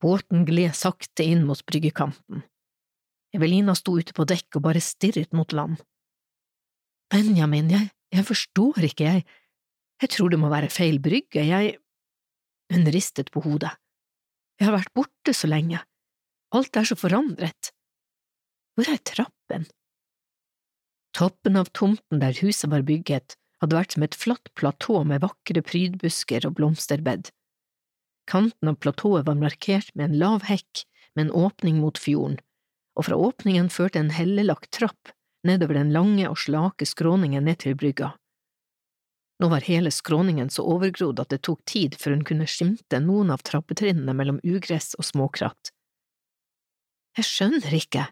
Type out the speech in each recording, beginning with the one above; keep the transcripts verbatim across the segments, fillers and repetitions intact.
Båten gled sakte inn mot bryggekanten. Evelina sto ute på dekk og bare stirret mot land. Benjamin, jeg, jeg forstår ikke, jeg, jeg tror det må være feil brygge, jeg… Hun ristet på hodet. Jeg har vært borte så lenge. Alt er så forandret. Hvor er trappen? Toppen av tomten der huset var bygget, hadde vært som et flatt platå med vakre prydbusker og blomsterbed. Kanten av platået var markert med en lav hekk med en åpning mot fjorden, og fra åpningen førte en hellelagt trapp nedover den lange og slake skråningen ned til brygga. Nå var hele skråningen så overgrodd at det tok tid før hun kunne skimte noen av trappetrinnene mellom ugress og småkratt. Jeg skjønner ikke.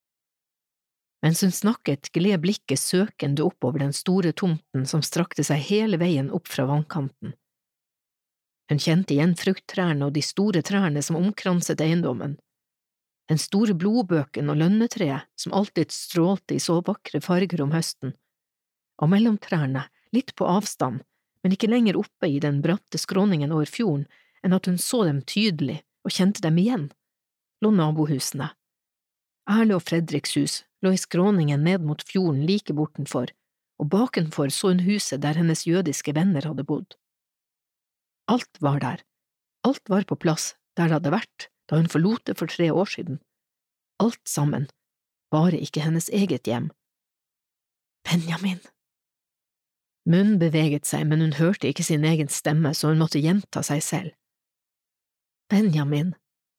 Mens hun snakket, gled blikket søkende oppover den store tomten som strakte seg hele veien opp fra vannkanten. Hun kjente igjen frukttrærne og de store trærne som omkranset eiendommen. Den store blodbøken og lønnetreet som alltid strålte i så vakre farger om høsten. Og mellom trærne, litt på avstand, men ikke lenger oppe i den bratte skråningen over fjorden, enn at hun så dem tydelig og kjente dem igjen, lå nabohusene. Erle og Fredriks hus lå i skråningen ned mot fjorden like bortenfor, og bakenfor så hun huset der hennes jødiske venner hadde bodd. Alt var der. Alt var på plass der det hadde vært da hun forlot det for tre år siden. Alt sammen, bare ikke hennes eget hjem. Benjamin. Munnen beveget seg, men hun hørte ikke sin egen stemme, så hun måtte gjenta seg selv. Benjamin.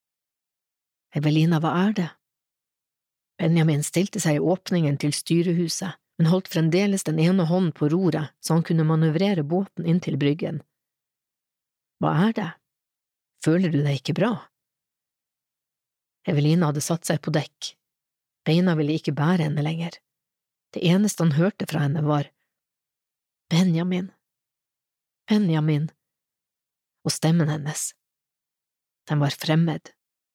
Evelina, hva er det? Benjamin stilte seg i åpningen til styrehuset, men holdt fremdeles den ene hånden på roret, så han kunne manøvrere båten inn til bryggen. Hva er det? Føler du deg ikke bra? Evelina hadde satt seg på dekk. Beina ville ikke bære henne lenger. Det eneste han hørte fra henne var Benjamin, Benjamin, og stemmen hennes. Den var fremmed.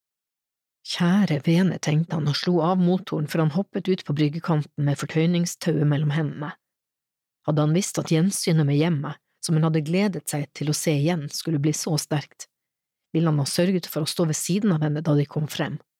Kjære vene, tenkte han og slo av motoren før han hoppet ut på bryggekanten med fortøyningstauet mellom hendene. Hadde han visst at gjensynet med hjemmet, som hun hadde gledet seg til å se igjen, skulle bli så sterkt, ville han ha sørget for å stå ved siden av henne da de kom frem.